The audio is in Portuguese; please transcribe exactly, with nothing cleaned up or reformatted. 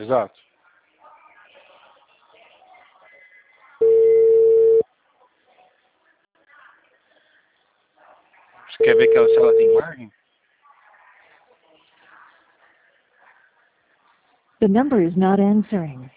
Exato. Você quer ver que ela, se ela tem margem? The number is not answering.